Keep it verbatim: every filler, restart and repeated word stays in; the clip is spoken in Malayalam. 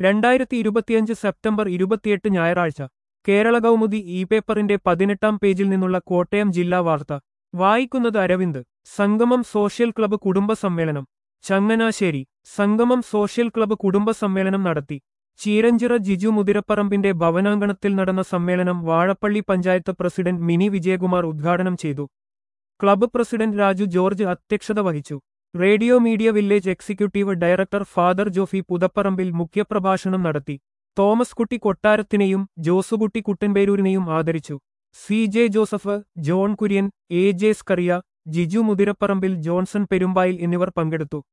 രണ്ടായിരത്തി ഇരുപത്തിയഞ്ച് സെപ്റ്റംബർ ഇരുപത്തിയെട്ട് ഞായറാഴ്ച കേരള കൗമുദി ഇ പേപ്പറിന്റെ പതിനെട്ടാം പേജിൽ നിന്നുള്ള കോട്ടയം ജില്ലാ വാർത്ത വായിക്കുന്നത് അരവിന്ദ്. സംഗമം സോഷ്യൽ ക്ലബ്ബ് കുടുംബ സമ്മേളനം ചങ്ങനാശ്ശേരി. സംഗമം സോഷ്യൽ ക്ലബ്ബ് കുടുംബ സമ്മേളനം നടത്തി. ചീരഞ്ചിറ ജിജു മുതിരപ്പറമ്പിന്റെ ഭവനാങ്കണത്തിൽ നടന്ന സമ്മേളനം വാഴപ്പള്ളി പഞ്ചായത്ത് പ്രസിഡന്റ് മിനി വിജയകുമാർ ഉദ്ഘാടനം ചെയ്തു. ക്ലബ്ബ് പ്രസിഡന്റ് രാജു ജോർജ് അധ്യക്ഷത വഹിച്ചു. Radio media village executive director father Jofy Puthapparambil മുഖ്യപ്രഭാഷണം നടത്തി. തോമസ് കുട്ടി കൊട്ടാരത്തിനെയും ജോസുകുട്ടി കുട്ടൻപേരൂരിനെയും ആദരിച്ചു. C J Joseph, John Kurian, A J Skaria, Jiju Muthirapparambil, Johnson Perumbayil എന്നിവർ പങ്കെടുത്തു.